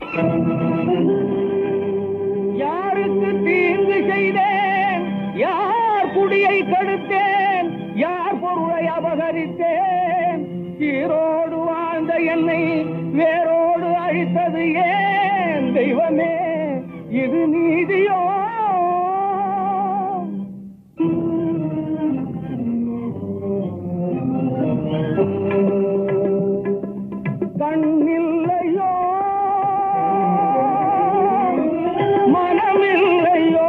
யாருக்கு தீங்கு செய்தேன், யார் குடியை கெடுத்தேன், யார் பொருளை அபகரித்தேன், ஈரோடு வாழ்ந்த என்னை வேரோடு அழித்தது ஏன் தெய்வமே, இது நீதியோ? கண்ணில்லையோ மனமில்லையோ,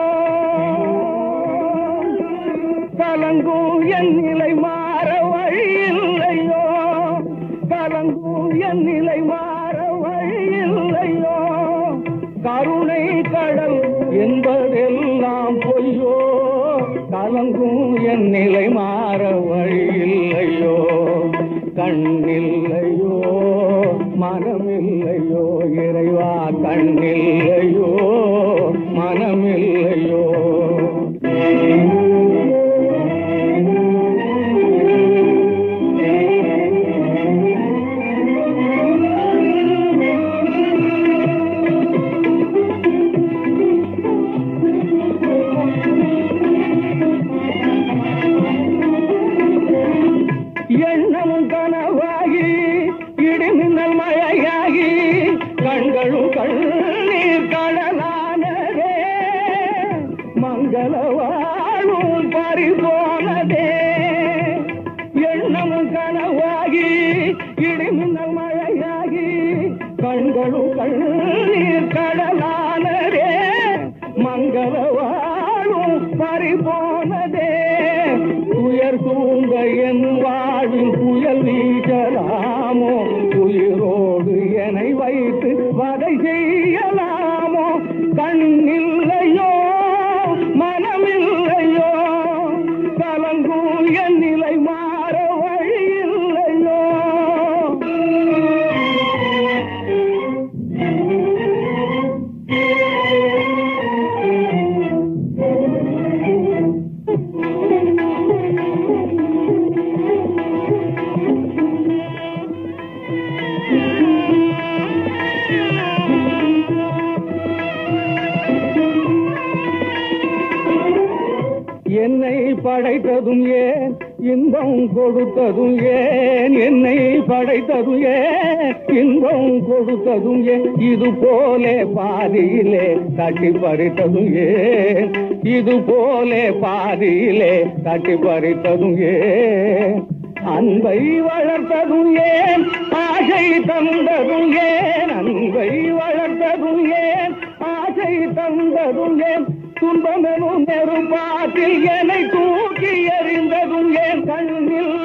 கலங்கும் என் நிலை மாற வழியில்லையோ, கலங்கும் என் நிலை மாற வழியில்லையோ, கருணை கடல் என்பதெல்லாம் பொய்யோ, கலங்கும் என் நிலை மாற வழியில்லையோ, கண்ணில்லையோ மனமில்லையோ இறைவா, கண்ணில்லையோ மனமில்லையோ. எண்ணமும் கனவாகி இடிமின்னல் மழையாகி கண்களும் கண்ணீர் கடலானதே, மங்கள வாழும் பறிபோனதே. எண்ணமும் கனவாகி இடிமின்னல் மழையாகி கண்களும் கண்ணீர் கடலானதே, மங்கள வாழும் பறிபோனதே. துயர் தூங்க என் வாழ்வின் புயல் வீசலாமோ, உயிரோடு என்னை வைத்து வதை செய்யலாமோ, கண்ணில்லையோ மனமில்லையோ, கலங்கும் என் நிலை மாற வழியில்லையோ. என்னை படைத்ததும் ஏன், இன்பம் கொடுத்ததும் ஏன், என்னை படைத்ததும் ஏன், இன்பம் கொடுத்ததும் ஏன், இது போலே பாதியிலே தட்டி பறித்ததும் ஏன், இது போலே பாதியிலே தட்டி பறித்ததும் ஏன், அன்பை வளர்த்ததும் ஏன், ஆசை தந்ததும் ஏன், அன்பை வளர்த்ததும் ஏன், ஆசை தந்ததும் ஏன், துன்பமெனும் நெருப்பாற்றில் என்னை தூக்கி எறிந்ததும் ஏன், கண்ணில்